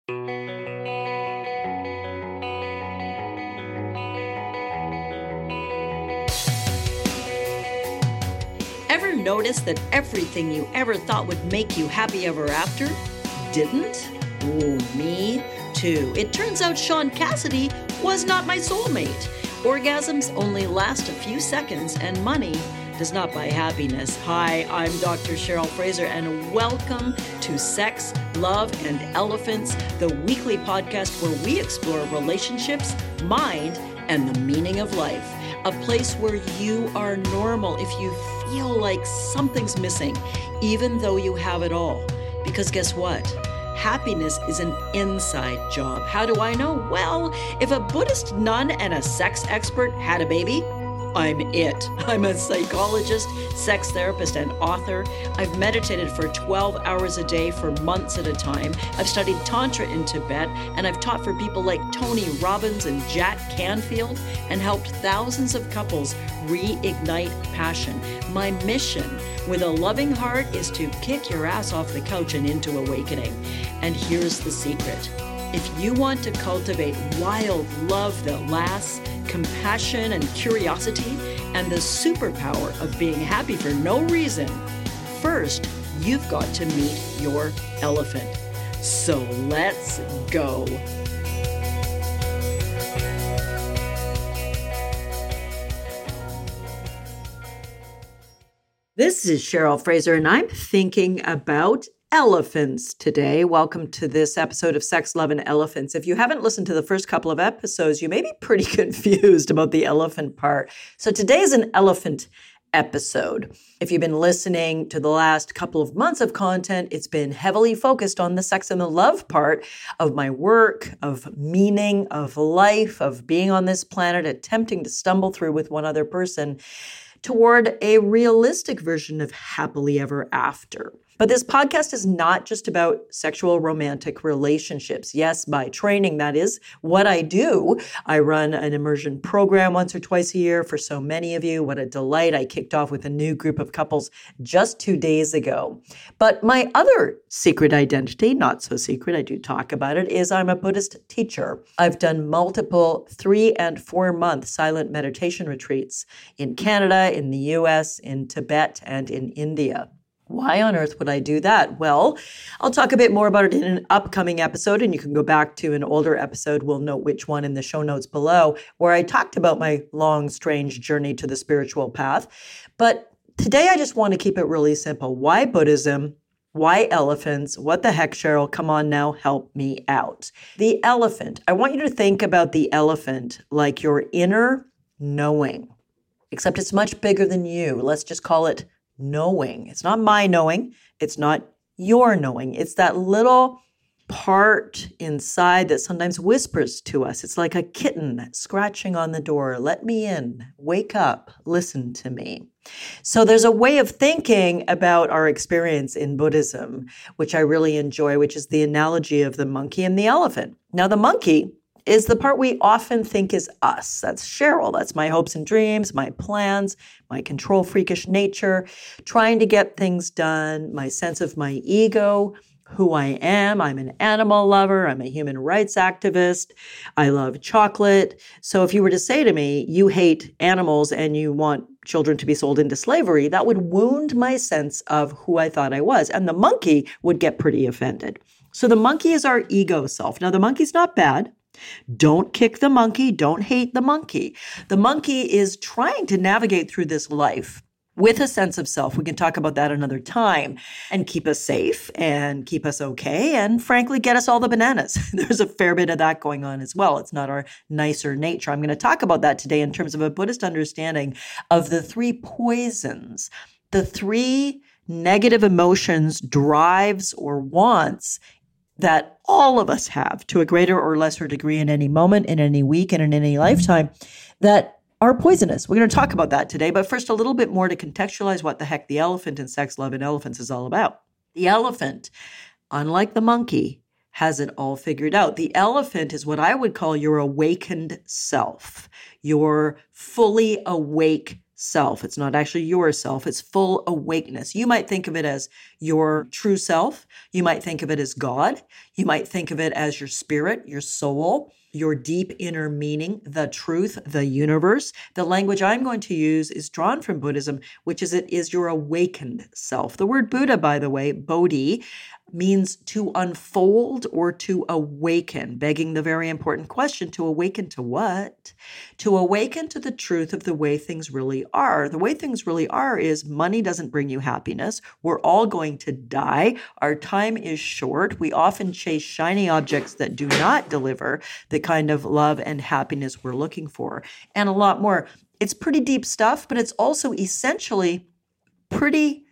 Ever notice that everything you ever thought would make you happy ever after didn't? Ooh, me too. It turns out Sean Cassidy was not my soulmate. Orgasms only last a few seconds, and money does not buy happiness. Hi, I'm Dr. Cheryl Fraser, and welcome to Sex, Love, and Elephants, the weekly podcast where we explore relationships, mind, and the meaning of life. A place where you are normal if you feel like something's missing, even though you have it all. Because guess what? Happiness is an inside job. How do I know? Well, if a Buddhist nun and a sex expert had a baby, I'm it. I'm a psychologist, sex therapist, and author. I've meditated for 12 hours a day for months at a time. I've studied Tantra in Tibet, and I've taught for people like Tony Robbins and Jack Canfield, and helped thousands of couples reignite passion. My mission with a loving heart is to kick your ass off the couch and into awakening. And here's the secret. If you want to cultivate wild love that lasts, compassion and curiosity, and the superpower of being happy for no reason, first, you've got to meet your elephant. So let's go. This is Cheryl Fraser, and I'm thinking about elephants today. Welcome to this episode of Sex, Love, and Elephants. If you haven't listened to the first couple of episodes, you may be pretty confused about the elephant part. So today is an elephant episode. If you've been listening to the last couple of months of content, it's been heavily focused on the sex and the love part of my work, of meaning, of life, of being on this planet, attempting to stumble through with one other person toward a realistic version of happily ever after. But this podcast is not just about sexual romantic relationships. Yes, by training, that is what I do. I run an immersion program once or twice a year for so many of you. What a delight. I kicked off with a new group of couples just 2 days ago. But my other secret identity, not so secret, I do talk about it, is I'm a Buddhist teacher. I've done multiple 3 and 4 month silent meditation retreats in Canada, in the US, in Tibet, and in India. Why on earth would I do that? Well, I'll talk a bit more about it in an upcoming episode, and you can go back to an older episode. We'll note which one in the show notes below, where I talked about my long, strange journey to the spiritual path. But today I just want to keep it really simple. Why Buddhism? Why elephants? What the heck, Cheryl? Come on now, help me out. The elephant. I want you to think about the elephant like your inner knowing, except it's much bigger than you. Let's just call it knowing. It's not my knowing. It's not your knowing. It's that little part inside that sometimes whispers to us. It's like a kitten scratching on the door. Let me in. Wake up. Listen to me. So there's a way of thinking about our experience in Buddhism, which I really enjoy, which is the analogy of the monkey and the elephant. Now, the monkey is the part we often think is us. That's Cheryl. That's my hopes and dreams, my plans, my control freakish nature, trying to get things done, my sense of my ego, who I am. I'm an animal lover. I'm a human rights activist. I love chocolate. So if you were to say to me, you hate animals and you want children to be sold into slavery, that would wound my sense of who I thought I was. And the monkey would get pretty offended. So the monkey is our ego self. Now, the monkey's not bad. Don't kick the monkey. Don't hate the monkey. The monkey is trying to navigate through this life with a sense of self. We can talk about that another time, and keep us safe and keep us okay, and frankly, get us all the bananas. There's a fair bit of that going on as well. It's not our nicer nature. I'm going to talk about that today in terms of a Buddhist understanding of the 3 poisons, the 3 negative emotions, drives, or wants that all of us have to a greater or lesser degree in any moment, in any week, and in any lifetime that are poisonous. We're going to talk about that today, but first a little bit more to contextualize what the heck the elephant in Sex, Love, and Elephants is all about. The elephant, unlike the monkey, has it all figured out. The elephant is what I would call your awakened self, your fully awake self. It's not actually yourself. It's full awakeness. You might think of it as your true self. You might think of it as God. You might think of it as your spirit, your soul, your deep inner meaning, the truth, the universe. The language I'm going to use is drawn from Buddhism, which is it is your awakened self. The word Buddha, by the way, Bodhi, means to unfold or to awaken, begging the very important question, to awaken to what? To awaken to the truth of the way things really are. The way things really are is money doesn't bring you happiness. We're all going to die. Our time is short. We often chase shiny objects that do not deliver the kind of love and happiness we're looking for, and a lot more. It's pretty deep stuff, but it's also essentially pretty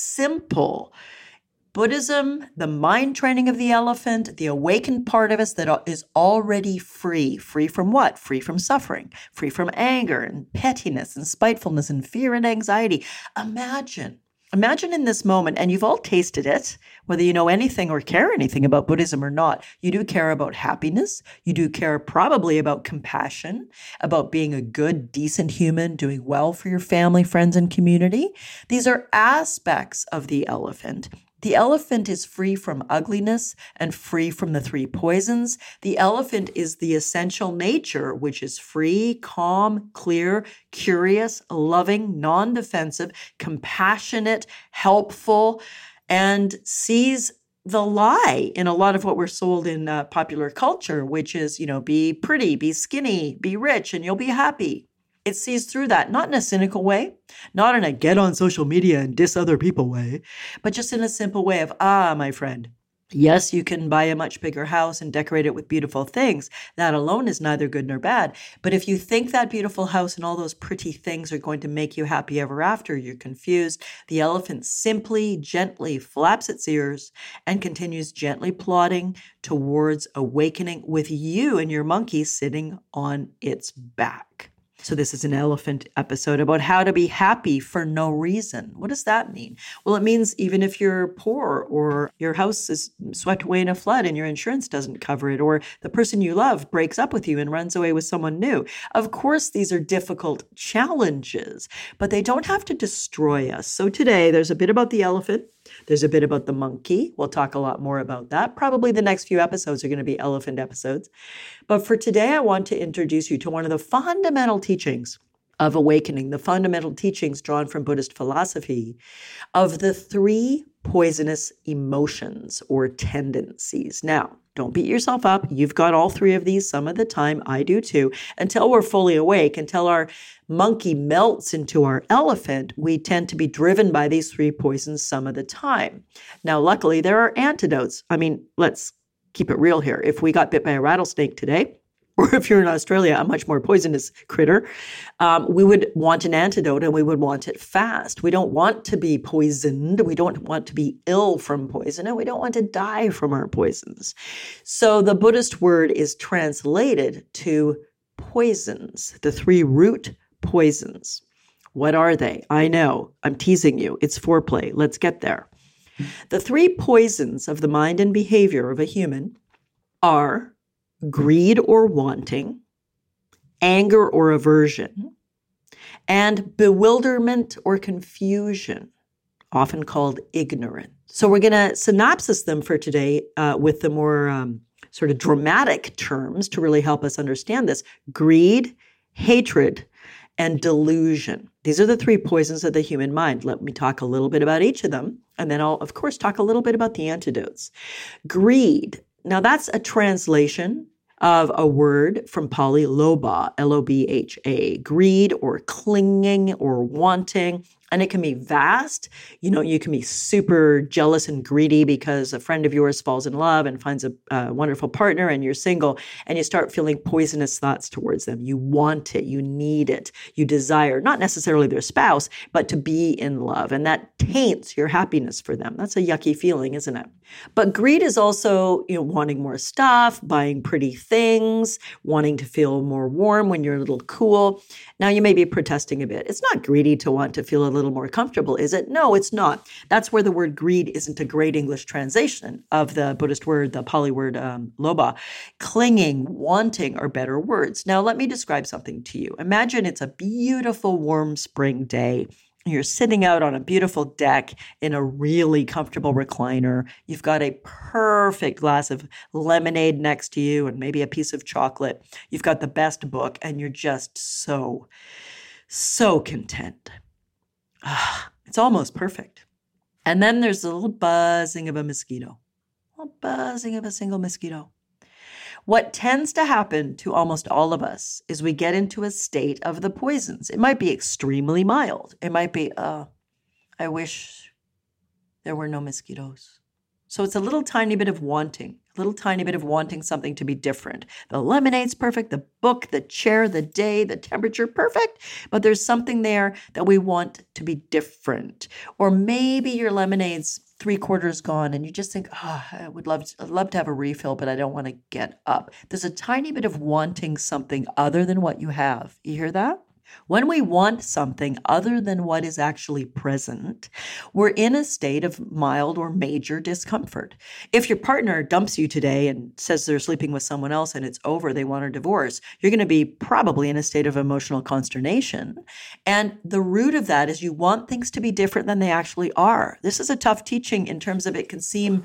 simple. Buddhism, the mind training of the elephant, the awakened part of us that is already free. Free from what? Free from suffering, free from anger and pettiness and spitefulness and fear and anxiety. Imagine in this moment, and you've all tasted it, whether you know anything or care anything about Buddhism or not, you do care about happiness. You do care probably about compassion, about being a good, decent human, doing well for your family, friends, and community. These are aspects of the elephant. The elephant is free from ugliness and free from the three poisons. The elephant is the essential nature, which is free, calm, clear, curious, loving, non-defensive, compassionate, helpful, and sees the lie in a lot of what we're sold in popular culture, which is, be pretty, be skinny, be rich, and you'll be happy. It sees through that, not in a cynical way, not in a get on social media and diss other people way, but just in a simple way of, my friend, yes, you can buy a much bigger house and decorate it with beautiful things. That alone is neither good nor bad. But if you think that beautiful house and all those pretty things are going to make you happy ever after, you're confused. The elephant simply, gently flaps its ears and continues gently plodding towards awakening with you and your monkey sitting on its back. So this is an elephant episode about how to be happy for no reason. What does that mean? Well, it means even if you're poor or your house is swept away in a flood and your insurance doesn't cover it, or the person you love breaks up with you and runs away with someone new. Of course, these are difficult challenges, but they don't have to destroy us. So today, there's a bit about the elephant. There's a bit about the monkey. We'll talk a lot more about that. Probably the next few episodes are going to be elephant episodes. But for today, I want to introduce you to one of the fundamental teachings of awakening, the fundamental teachings drawn from Buddhist philosophy of the three poisonous emotions or tendencies. Now, don't beat yourself up. You've got all three of these some of the time. I do too. Until we're fully awake, until our monkey melts into our elephant, we tend to be driven by these three poisons some of the time. Now, luckily, there are antidotes. I mean, let's keep it real here. If we got bit by a rattlesnake today, or if you're in Australia, a much more poisonous critter, we would want an antidote and we would want it fast. We don't want to be poisoned. We don't want to be ill from poison, and we don't want to die from our poisons. So the Buddhist word is translated to poisons, the three root poisons. What are they? I know. I'm teasing you. It's foreplay. Let's get there. The three poisons of the mind and behavior of a human are greed or wanting, anger or aversion, and bewilderment or confusion, often called ignorance. So we're going to synopsis them for today with the more sort of dramatic terms to really help us understand this. Greed, hatred, and delusion. These are the three poisons of the human mind. Let me talk a little bit about each of them, and then I'll, of course, talk a little bit about the antidotes. Greed. Now, that's a translation of a word from Pali, lobha, L-O-B-H-A, greed or clinging or wanting. And it can be vast. You can be super jealous and greedy because a friend of yours falls in love and finds a wonderful partner and you're single and you start feeling poisonous thoughts towards them. You want it. You need it. You desire, not necessarily their spouse, but to be in love. And that taints your happiness for them. That's a yucky feeling, isn't it? But greed is also, wanting more stuff, buying pretty things, wanting to feel more warm when you're a little cool. Now you may be protesting a bit. It's not greedy to want to feel a little more comfortable, is it? No, it's not. That's where the word greed isn't a great English translation of the Buddhist word, the Pali word lobha. Clinging, wanting are better words. Now let me describe something to you. Imagine it's a beautiful warm spring day You're sitting out on a beautiful deck in a really comfortable recliner. You've got a perfect glass of lemonade next to you and maybe a piece of chocolate. You've got the best book and you're just so content. It's almost perfect. And then there's a little buzzing of a mosquito, a little buzzing of a single mosquito. What tends to happen to almost all of us is we get into a state of the poisons. It might be extremely mild. It might be, I wish there were no mosquitoes. So it's a little tiny bit of wanting something to be different. The lemonade's perfect, the book, the chair, the day, the temperature, perfect. But there's something there that we want to be different. Or maybe your lemonade's 3/4 gone and you just think, I would love to have a refill, but I don't want to get up. There's a tiny bit of wanting something other than what you have. You hear that? When we want something other than what is actually present, we're in a state of mild or major discomfort. If your partner dumps you today and says they're sleeping with someone else and it's over, they want a divorce, you're going to be probably in a state of emotional consternation. And the root of that is you want things to be different than they actually are. This is a tough teaching in terms of it can seem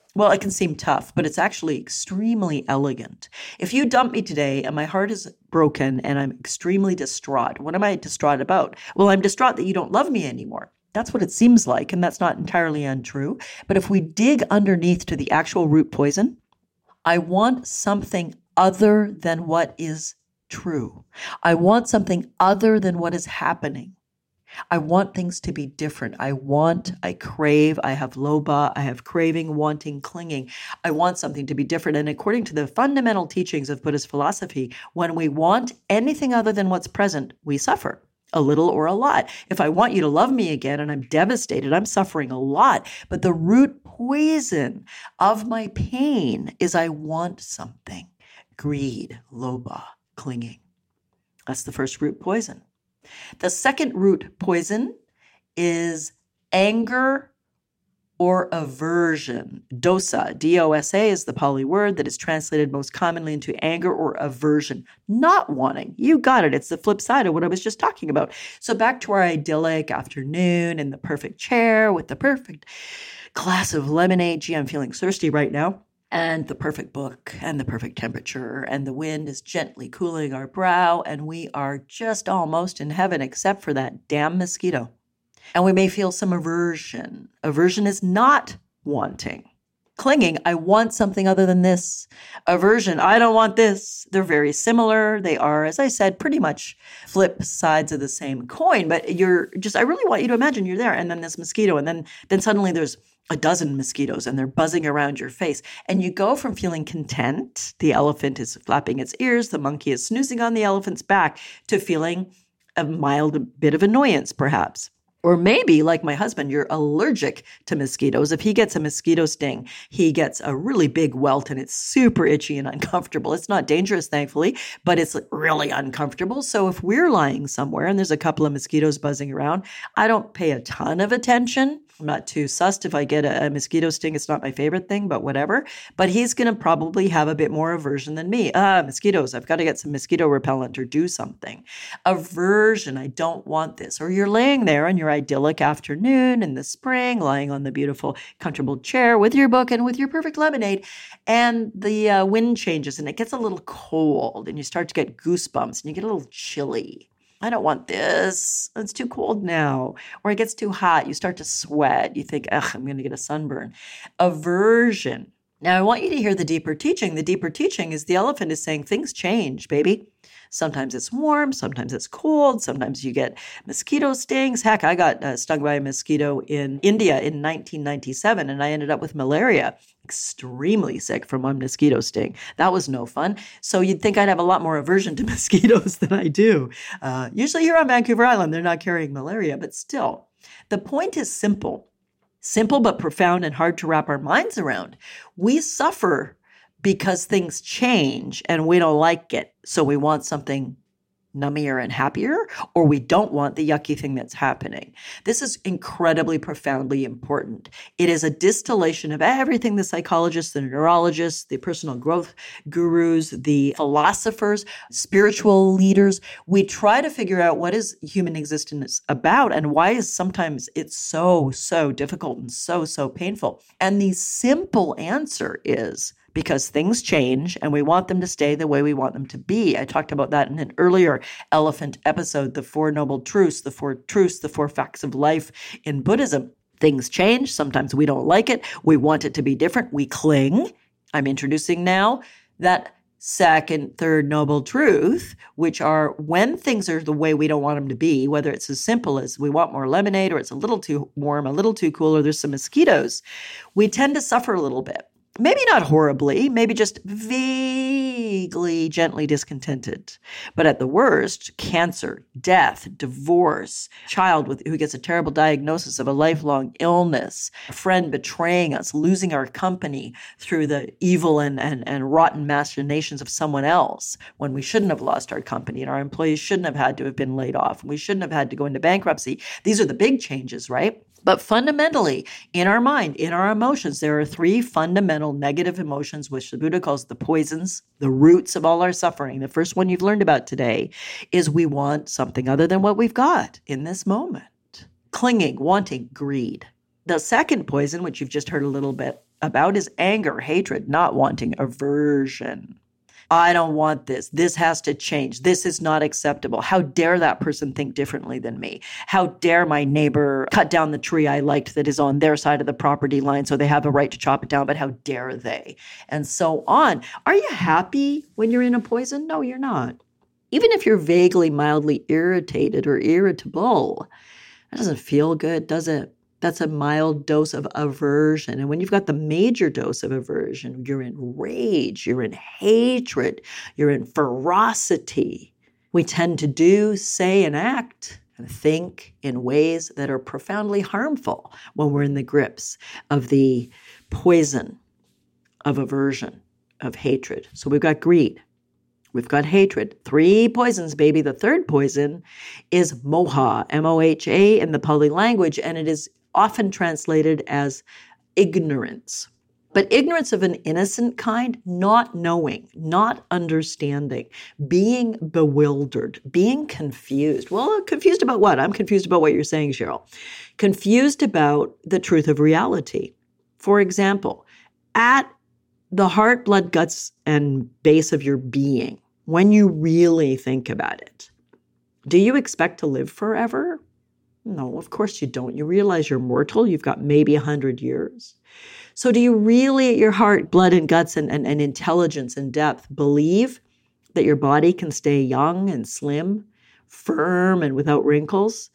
tough, but it's actually extremely elegant. If you dump me today and my heart is broken and I'm extremely distraught, what am I distraught about? Well, I'm distraught that you don't love me anymore. That's what it seems like, and that's not entirely untrue. But if we dig underneath to the actual root poison, I want something other than what is true. I want something other than what is happening. I want things to be different. I crave, I have loba, I have craving, wanting, clinging. I want something to be different. And according to the fundamental teachings of Buddhist philosophy, when we want anything other than what's present, we suffer. A little or a lot. If I want you to love me again and I'm devastated, I'm suffering a lot. But the root poison of my pain is I want something. Greed, loba, clinging. That's the first root poison. The second root poison is anger or aversion. Dosa, D-O-S-A, is the Pali word that is translated most commonly into anger or aversion. Not wanting. You got it. It's the flip side of what I was just talking about. So back to our idyllic afternoon in the perfect chair with the perfect glass of lemonade. Gee, I'm feeling thirsty right now. And the perfect book and the perfect temperature and the wind is gently cooling our brow and we are just almost in heaven except for that damn mosquito. And we may feel some aversion. Aversion is not wanting. Clinging, I want something other than this. Aversion, I don't want this. They're very similar. They are, as I said, pretty much flip sides of the same coin. But I really want you to imagine you're there and then this mosquito and then suddenly there's a dozen mosquitoes and they're buzzing around your face. And you go from feeling content, the elephant is flapping its ears, the monkey is snoozing on the elephant's back, to feeling a mild bit of annoyance, perhaps. Or maybe, like my husband, you're allergic to mosquitoes. If he gets a mosquito sting, he gets a really big welt and it's super itchy and uncomfortable. It's not dangerous, thankfully, but it's really uncomfortable. So if we're lying somewhere and there's a couple of mosquitoes buzzing around, I don't pay a ton of attention. I'm not too sussed if I get a mosquito sting. It's not my favorite thing, but whatever. But he's going to probably have a bit more aversion than me. Mosquitoes, I've got to get some mosquito repellent or do something. Aversion, I don't want this. Or you're laying there on your idyllic afternoon in the spring, lying on the beautiful, comfortable chair with your book and with your perfect lemonade, and the wind changes and it gets a little cold and you start to get goosebumps and you get a little chilly. I don't want this. It's too cold now. Or it gets too hot. You start to sweat. You think, I'm going to get a sunburn. Aversion. Now, I want you to hear the deeper teaching. The deeper teaching is the elephant is saying things change, baby. Sometimes it's warm. Sometimes it's cold. Sometimes you get mosquito stings. Heck, I got stung by a mosquito in India in 1997, and I ended up with malaria. Extremely sick from one mosquito sting. That was no fun. So you'd think I'd have a lot more aversion to mosquitoes than I do. Usually here on Vancouver Island, they're not carrying malaria, but still. The point is simple. Simple but profound and hard to wrap our minds around. We suffer because things change and we don't like it. So we want something nummier and happier, or we don't want the yucky thing that's happening. This is incredibly profoundly important. It is a distillation of everything the psychologists, the neurologists, the personal growth gurus, the philosophers, spiritual leaders. We try to figure out what is human existence about and why is sometimes it's so difficult and so painful. And the simple answer is because things change and we want them to stay the way we want them to be. I talked about that in an earlier elephant episode, the Four Noble Truths, the four facts of life in Buddhism. Things change. Sometimes we don't like it. We want it to be different. We cling. I'm introducing now that second, third noble truth, which are when things are the way we don't want them to be, whether it's as simple as we want more lemonade or it's a little too warm, a little too cool, or there's some mosquitoes, we tend to suffer a little bit. Maybe not horribly, maybe just vaguely, gently discontented. But at the worst, cancer, death, divorce, child who gets a terrible diagnosis of a lifelong illness, a friend betraying us, losing our company through the evil and rotten machinations of someone else when we shouldn't have lost our company and our employees shouldn't have had to have been laid off and we shouldn't have had to go into bankruptcy. These are the big changes, right? But fundamentally, in our mind, in our emotions, there are three fundamental negative emotions, which the Buddha calls the poisons, the roots of all our suffering. The first one you've learned about today is we want something other than what we've got in this moment. Clinging, wanting, greed. The second poison, which you've just heard a little bit about, is anger, hatred, not wanting, aversion. I don't want this. This has to change. This is not acceptable. How dare that person think differently than me? How dare my neighbor cut down the tree I liked that is on their side of the property line so they have a right to chop it down, but how dare they? And so on. Are you happy when you're in a poison? No, you're not. Even if you're vaguely, mildly irritated or irritable, that doesn't feel good, does it? That's a mild dose of aversion. And when you've got the major dose of aversion, you're in rage, you're in hatred, you're in ferocity. We tend to do, say, and act and think in ways that are profoundly harmful when we're in the grips of the poison of aversion, of hatred. So we've got greed. We've got hatred. 3 poisons, baby. The third poison is moha, M-O-H-A in the Pali language, and it is often translated as ignorance. But ignorance of an innocent kind, not knowing, not understanding, being bewildered, being confused. Well, confused about what? I'm confused about what you're saying, Cheryl. Confused about the truth of reality. For example, at the heart, blood, guts, and base of your being, when you really think about it, do you expect to live forever? No, of course you don't. You realize you're mortal. You've got maybe 100 years. So do you really, at your heart, blood and guts and intelligence and depth, believe that your body can stay young and slim, firm and without wrinkles,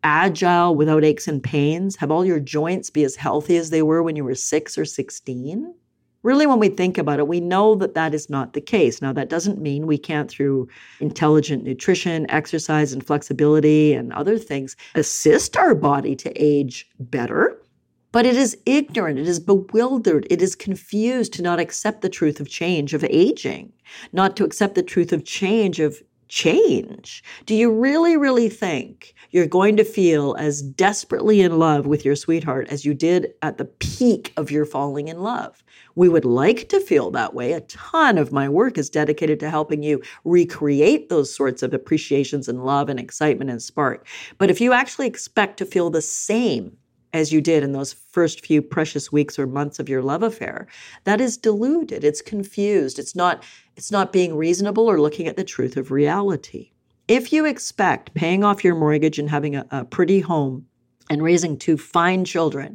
agile without aches and pains, have all your joints be as healthy as they were when you were 6 or 16? Really, when we think about it, we know that that is not the case. Now, that doesn't mean we can't, through intelligent nutrition, exercise, and flexibility and other things, assist our body to age better. But it is ignorant, it is bewildered, it is confused to not accept the truth of change, of aging, not to accept the truth of change, of change. Do you really think you're going to feel as desperately in love with your sweetheart as you did at the peak of your falling in love? We would like to feel that way. A ton of my work is dedicated to helping you recreate those sorts of appreciations and love and excitement and spark. But if you actually expect to feel the same as you did in those first few precious weeks or months of your love affair, that is deluded. It's confused. It's not being reasonable or looking at the truth of reality. If you expect paying off your mortgage and having a pretty home and raising 2 fine children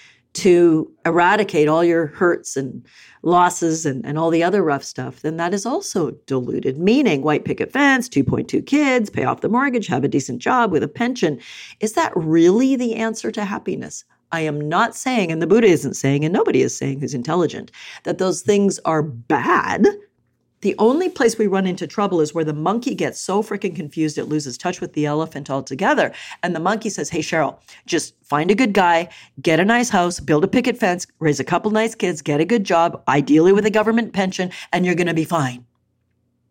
to eradicate all your hurts and losses and all the other rough stuff, then that is also deluded. Meaning white picket fence, 2.2 kids, pay off the mortgage, have a decent job with a pension. Is that really the answer to happiness? I am not saying, and the Buddha isn't saying, and nobody is saying who's intelligent, that those things are bad. The only place we run into trouble is where the monkey gets so freaking confused it loses touch with the elephant altogether. And the monkey says, hey, Cheryl, just find a good guy, get a nice house, build a picket fence, raise a couple nice kids, get a good job, ideally with a government pension, and you're going to be fine.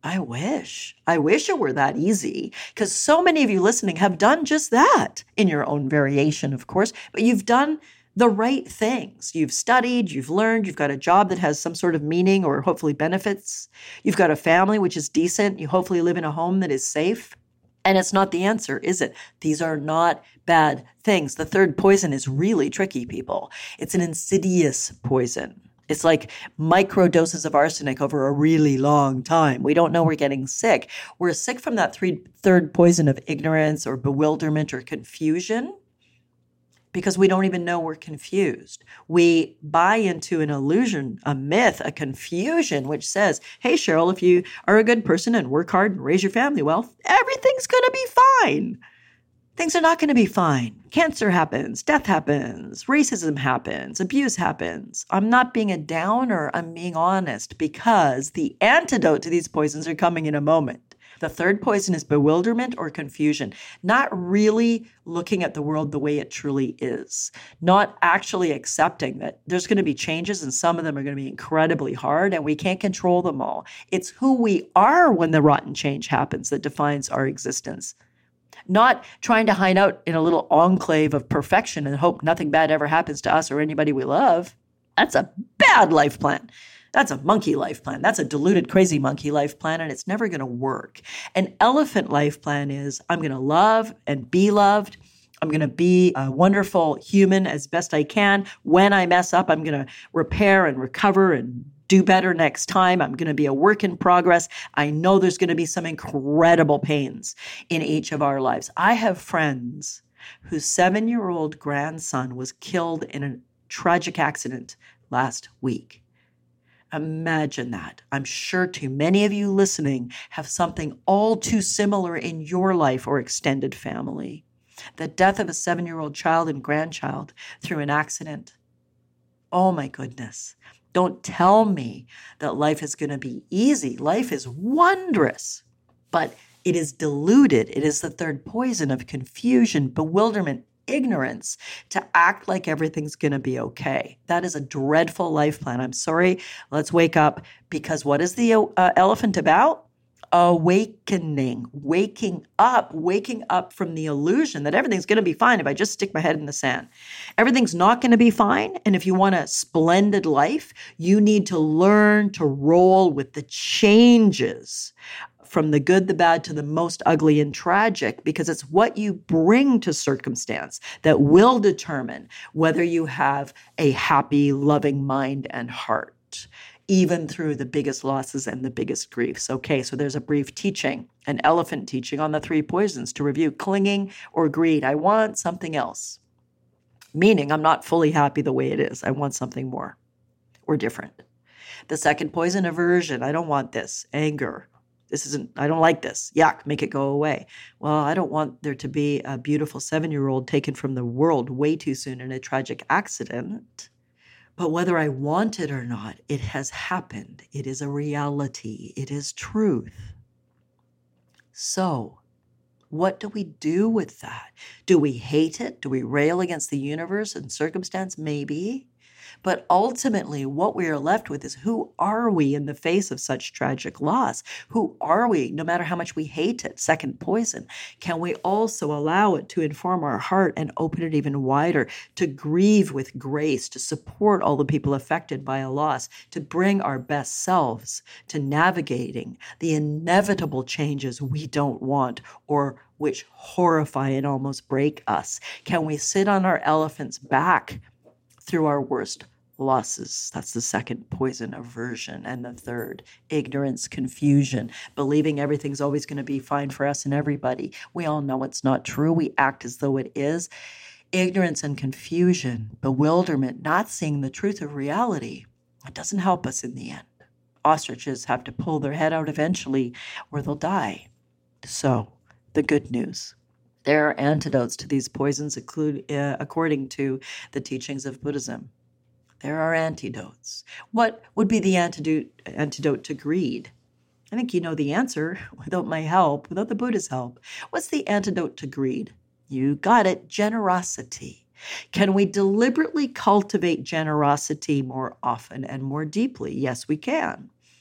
I wish it were that easy, because so many of you listening have done just that in your own variation, of course, but you've done the right things. You've studied, you've learned, you've got a job that has some sort of meaning or hopefully benefits. You've got a family which is decent. You hopefully live in a home that is safe. And it's not the answer, is it? These are not bad things. The third poison is really tricky, people. It's an insidious poison. It's like micro doses of arsenic over a really long time. We don't know we're getting sick. We're sick from that third poison of ignorance or bewilderment or confusion because we don't even know we're confused. We buy into an illusion, a myth, a confusion, which says, hey, Cheryl, if you are a good person and work hard and raise your family well, everything's going to be fine. Things are not going to be fine. Cancer happens, death happens, racism happens, abuse happens. I'm not being a downer, I'm being honest, because the antidote to these poisons are coming in a moment. The third poison is bewilderment or confusion, not really looking at the world the way it truly is, not actually accepting that there's going to be changes and some of them are going to be incredibly hard and we can't control them all. It's who we are when the rotten change happens that defines our existence. Not trying to hide out in a little enclave of perfection and hope nothing bad ever happens to us or anybody we love. That's a bad life plan. That's a monkey life plan. That's a deluded, crazy monkey life plan, and it's never going to work. An elephant life plan is I'm going to love and be loved. I'm going to be a wonderful human as best I can. When I mess up, I'm going to repair and recover and do better next time. I'm going to be a work in progress. I know there's going to be some incredible pains in each of our lives. I have friends whose 7-year-old grandson was killed in a tragic accident last week. Imagine that. I'm sure too many of you listening have something all too similar in your life or extended family. The death of a 7-year-old child and grandchild through an accident. Oh my goodness. Don't tell me that life is going to be easy. Life is wondrous, but it is diluted. It is the third poison of confusion, bewilderment, ignorance to act like everything's going to be okay. That is a dreadful life plan. I'm sorry. Let's wake up, because what is the elephant about? Awakening, waking up from the illusion that everything's going to be fine if I just stick my head in the sand. Everything's not going to be fine. And if you want a splendid life, you need to learn to roll with the changes from the good, the bad, to the most ugly and tragic, because it's what you bring to circumstance that will determine whether you have a happy, loving mind and heart, even through the biggest losses and the biggest griefs. Okay, so there's a brief teaching, an elephant teaching on the three poisons to review: clinging or greed. I want something else, meaning I'm not fully happy the way it is. I want something more or different. The second poison, aversion. I don't want this. Anger. I don't like this. Yuck, make it go away. Well, I don't want there to be a beautiful 7-year-old taken from the world way too soon in a tragic accident. But whether I want it or not, it has happened. It is a reality. It is truth. So, what do we do with that? Do we hate it? Do we rail against the universe and circumstance? Maybe. But ultimately, what we are left with is, who are we in the face of such tragic loss? Who are we, no matter how much we hate it? Second poison. Can we also allow it to inform our heart and open it even wider, to grieve with grace, to support all the people affected by a loss, to bring our best selves to navigating the inevitable changes we don't want or which horrify and almost break us? Can we sit on our elephant's back through our worst losses? That's the second poison, aversion. And the third, ignorance, confusion, believing everything's always going to be fine for us and everybody. We all know it's not true. We act as though it is. Ignorance and confusion, bewilderment, not seeing the truth of reality. It doesn't help us in the end. Ostriches have to pull their head out eventually or they'll die. So, the good news. There are antidotes to these poisons, according to the teachings of Buddhism. There are antidotes. What would be the antidote to greed? I think you know the answer without my help, without the Buddha's help. What's the antidote to greed? You got it, generosity. Can we deliberately cultivate generosity more often and more deeply? Yes, we can.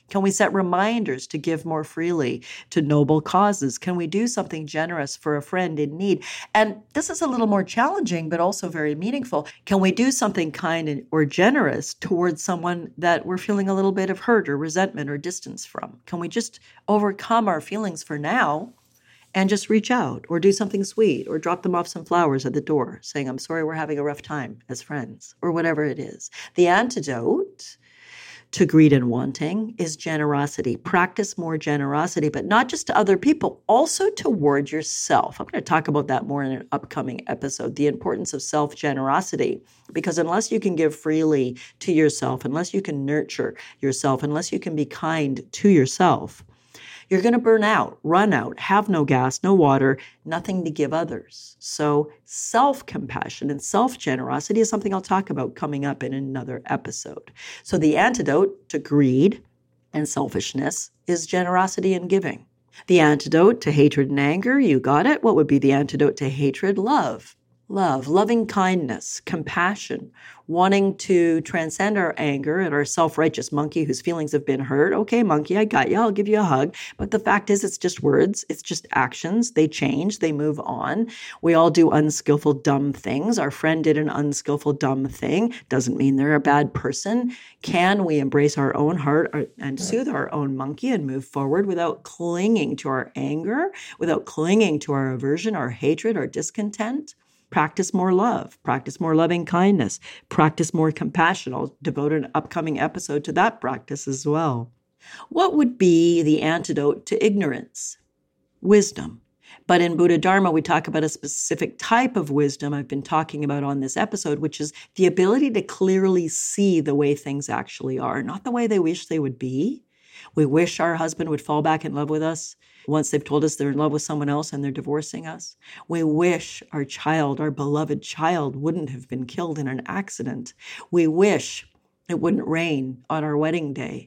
Can we set reminders to give more freely to noble causes? Can we do something generous for a friend in need? And this is a little more challenging, but also very meaningful. Can we do something kind or generous towards someone that we're feeling a little bit of hurt or resentment or distance from? Can we just overcome our feelings for now and just reach out or do something sweet or drop them off some flowers at the door saying, I'm sorry we're having a rough time as friends, or whatever it is? The antidote to greed and wanting is generosity. Practice more generosity, but not just to other people, also toward yourself. I'm going to talk about that more in an upcoming episode, the importance of self-generosity, because unless you can give freely to yourself, unless you can nurture yourself, unless you can be kind to yourself, you're going to burn out, run out, have no gas, no water, nothing to give others. So self-compassion and self-generosity is something I'll talk about coming up in another episode. So the antidote to greed and selfishness is generosity and giving. The antidote to hatred and anger, you got it. What would be the antidote to hatred? Love. Love, loving kindness, compassion, wanting to transcend our anger and our self-righteous monkey whose feelings have been hurt. Okay, monkey, I got you. I'll give you a hug. But the fact is, it's just words. It's just actions. They change. They move on. We all do unskillful, dumb things. Our friend did an unskillful, dumb thing. Doesn't mean they're a bad person. Can we embrace our own heart and soothe our own monkey and move forward without clinging to our anger, without clinging to our aversion, our hatred, our discontent? Practice more love, practice more loving kindness, practice more compassion. I'll devote an upcoming episode to that practice as well. What would be the antidote to ignorance? Wisdom. But in Buddha Dharma, we talk about a specific type of wisdom I've been talking about on this episode, which is the ability to clearly see the way things actually are, not the way they wish they would be. We wish our husband would fall back in love with us once they've told us they're in love with someone else and they're divorcing us. We wish our child, our beloved child, wouldn't have been killed in an accident. We wish it wouldn't rain on our wedding day.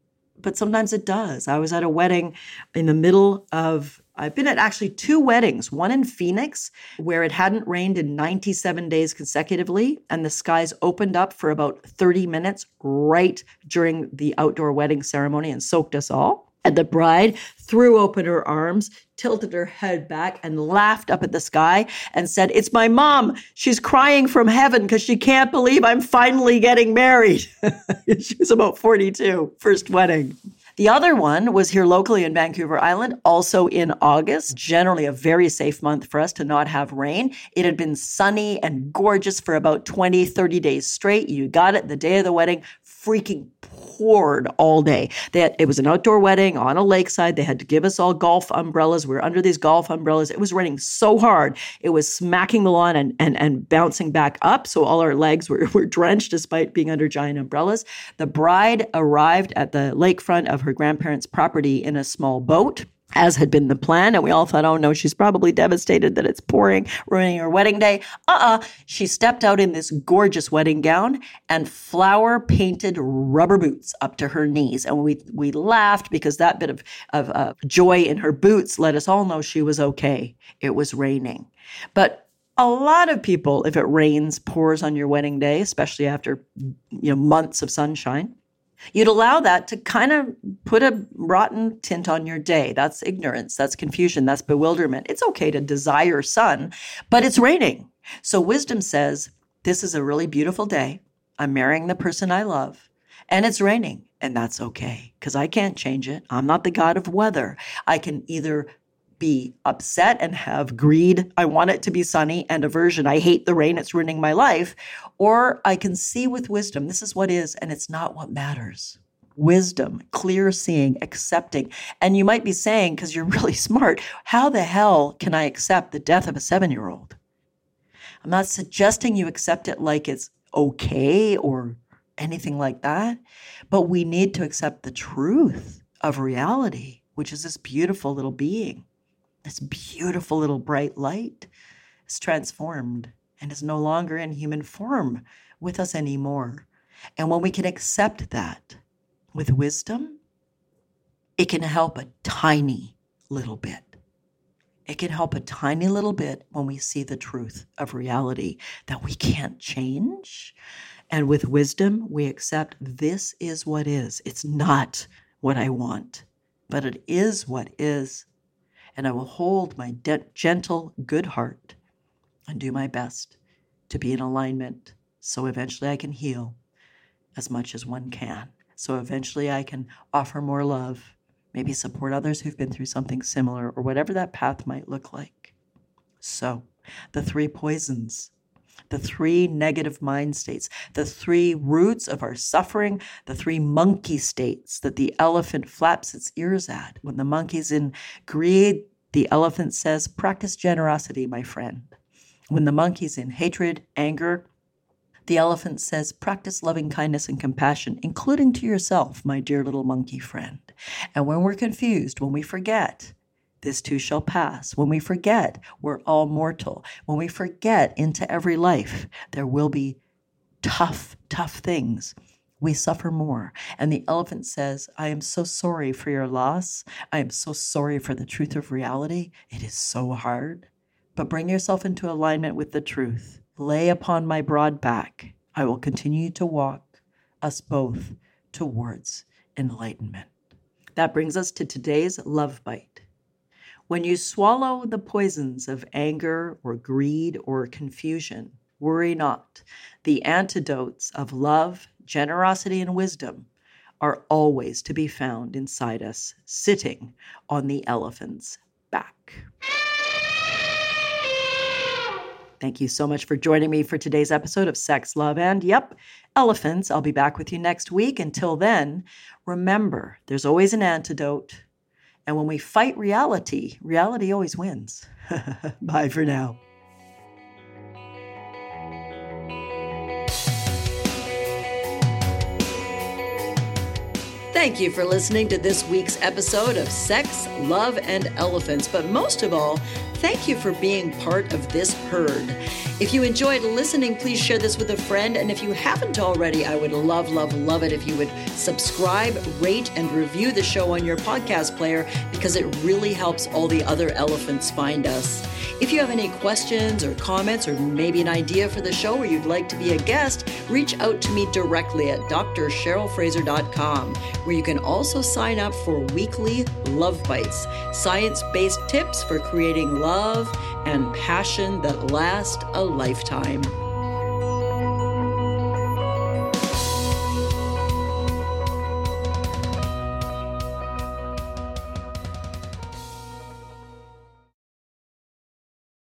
But sometimes it does. I was at a wedding in the middle of, I've been at actually 2 weddings, one in Phoenix, where it hadn't rained in 97 days consecutively, and the skies opened up for about 30 minutes right during the outdoor wedding ceremony and soaked us all. And the bride threw open her arms, tilted her head back, and laughed up at the sky and said, "It's my mom. She's crying from heaven because she can't believe I'm finally getting married." She was about 42, first wedding. The other one was here locally in Vancouver Island, also in August, generally a very safe month for us to not have rain. It had been sunny and gorgeous for about 20, 30 days straight. You got it. The day of the wedding freaking poured all day. It was an outdoor wedding on a lakeside. They had to give us all golf umbrellas. We were under these golf umbrellas. It was raining so hard. It was smacking the lawn and bouncing back up. So all our legs were drenched despite being under giant umbrellas. The bride arrived at the lakefront of her grandparents' property in a small boat, as had been the plan. And we all thought, oh no, she's probably devastated that it's pouring, ruining her wedding day. She stepped out in this gorgeous wedding gown and flower-painted rubber boots up to her knees. And we laughed because that bit of joy in her boots let us all know she was okay. It was raining. But a lot of people, if it rains, pours on your wedding day, especially after months of sunshine, you'd allow that to kind of put a rotten tint on your day. That's ignorance. That's confusion. That's bewilderment. It's okay to desire sun, but it's raining. So wisdom says, this is a really beautiful day. I'm marrying the person I love, and it's raining, and that's okay because I can't change it. I'm not the god of weather. I can either be upset and have greed, I want it to be sunny, and aversion, I hate the rain, it's ruining my life. Or I can see with wisdom, this is what is, and it's not what matters. Wisdom, clear seeing, accepting. And you might be saying, because you're really smart, how the hell can I accept the death of a 7-year-old? I'm not suggesting you accept it like it's okay or anything like that, but we need to accept the truth of reality, which is this beautiful little being. This beautiful little bright light is transformed and is no longer in human form with us anymore. And when we can accept that with wisdom, it can help a tiny little bit. It can help a tiny little bit when we see the truth of reality that we can't change. And with wisdom, we accept this is what is. It's not what I want, but it is what is. And I will hold my gentle, good heart and do my best to be in alignment so eventually I can heal as much as one can. So eventually I can offer more love, maybe support others who've been through something similar or whatever that path might look like. So the 3 poisons, the 3 negative mind states, the 3 roots of our suffering, the 3 monkey states that the elephant flaps its ears at. When the monkey's in greed, the elephant says, practice generosity, my friend. When the monkey's in hatred, anger, the elephant says, practice loving kindness and compassion, including to yourself, my dear little monkey friend. And when we're confused, when we forget, this too shall pass. When we forget, we're all mortal. When we forget into every life, there will be tough things. We suffer more. And the elephant says, I am so sorry for your loss. I am so sorry for the truth of reality. It is so hard. But bring yourself into alignment with the truth. Lay upon my broad back. I will continue to walk us both towards enlightenment. That brings us to today's love bite. When you swallow the poisons of anger or greed or confusion, worry not. The antidotes of love, generosity, and wisdom are always to be found inside us, sitting on the elephant's back. Thank you so much for joining me for today's episode of Sex, Love, and Elephants. I'll be back with you next week. Until then, remember, there's always an antidote. And when we fight reality, reality always wins. Bye for now. Thank you for listening to this week's episode of Sex, Love, and Elephants. But most of all, thank you for being part of this herd. If you enjoyed listening, please share this with a friend. And if you haven't already, I would love it if you would subscribe, rate, and review the show on your podcast player, because it really helps all the other elephants find us. If you have any questions or comments, or maybe an idea for the show, or you'd like to be a guest, reach out to me directly at drcherylfraser.com, where you can also sign up for weekly Love Bites, science-based tips for creating love and passion that last a lifetime.